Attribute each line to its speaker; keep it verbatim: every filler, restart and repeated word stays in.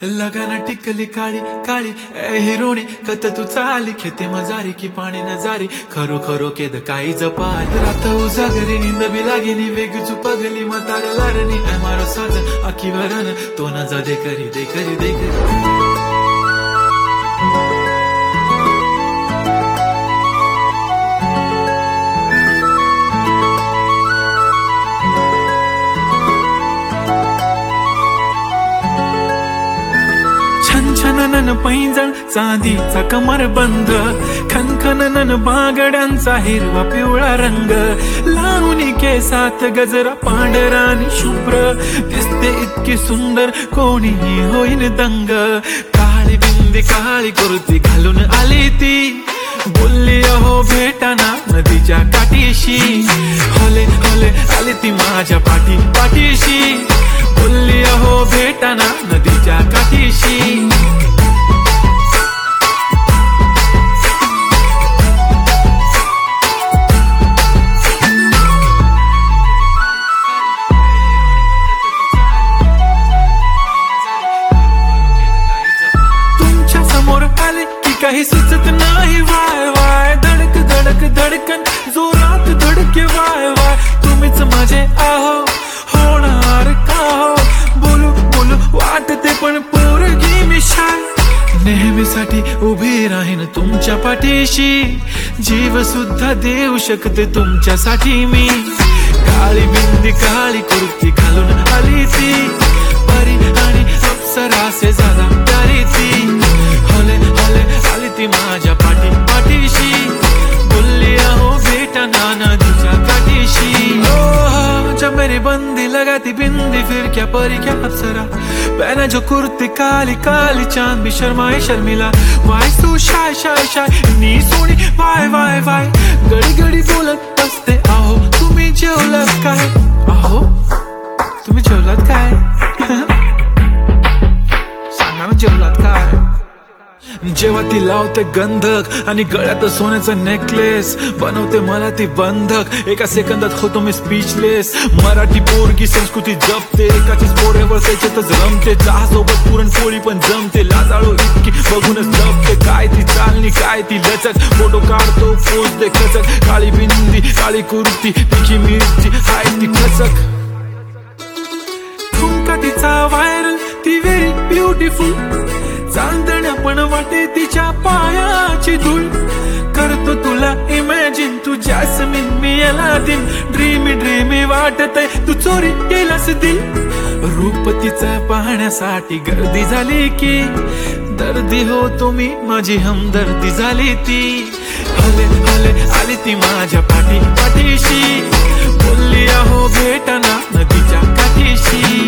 Speaker 1: लगाना टिकली काळी काळी ए हिरोणी कत तू चाली खेते मजारी की पाणी नजारी खरो खरो केद काही जपाल रात उजागरी निंद बी लागेनी वेग चुपगली मतार लारणी ए मारो साजन आखी वरन तो न जा दे करी दे करी दे करी छनछनन पैंजण चांदीचा कमर बंद खनखनन बागड्यांचा हिरवा पिवळा रंग लावणी केसात गजरा पांढरा आणि शुभ्र दिसते इतकी सुंदर कोणीही होईन दंग काळी बिंदी काळी कुर्ती घालून आली ती बोलली अहो भेटाना नदीच्या काठीशी हले हले आली ती माझ्या पाठी पाठीशी बोलली अहो भेटाना नदीच्या काठीशी तुमच्या समोर आले की काही सुचत नाही वाय वाय धडक धडक धडकन जोरात धडके वाय वाय तुम्हीच माझे आहो होणार का हो बोलू बोलू वाटते पण पोरगी मी शाय नेहमीसाठी उभी राहीन तुमच्या पाठीशी जीव सुद्धा देऊ शकते तुमच्यासाठी मी काळी बिंदी काळी कुर्ती घालून आली ती परी आणि अप्सरा से ज्यादा प्यारी ती हले हले आली ती माझ्या पाठी पाठीशी बोलली अहो भेटना नदीच्या काठीशी जब मेरी बंदी लगाती बिंदी फिर क्या परी क्या अप्सरा पहना जो कुर्ती काली काली चांद भी शर्माए शर्मिला वाय तू शाय शाय शाय नी सोनी वाय वाय वाय गडी गडी बोलत असते आहो तुम्ही जेवलात काय आहो तुम्ही जेवलात काय सांगा ना जेवलात काय जेव्हा ती लावते गंधक आणि गळ्यात सोन्याचा नेकलेस बनवते मला ती बंधक एका सेकंदात होतो मी स्पीचलेस मराठी पोरगी संस्कृती जपते एकाचीच पोऱ्यावर त्याच्यातच रमते चहासोबत पुरणपोळी पण जमते लाजाळू इतकी बघूनच जपते काय ती चालणी काय ती लचक फोटो काढतो पोज दे खचक काळी बिंदी काळी कुर्ती तिखी मिरची हाय ती खचक ठुमका तिचा व्हायरल ती व्हेरी ब्युटिफुल चांदण्या पण वाटे तिच्या पायाची धूळ करतो तुला इमॅजिन तू जॅस्मिन मी अलादीन ड्रीमी ड्रीमी वाटतय तू चोरी केलास दिल रूप तिचं पाहण्यासाठी गर्दी झाली की दर्दी हो तुम्ही माझी हमदर्दी झाली ती हले हले आली ती माझ्या पाठी पाठीशी बोलली अहो भेटना नदीच्या काठीशी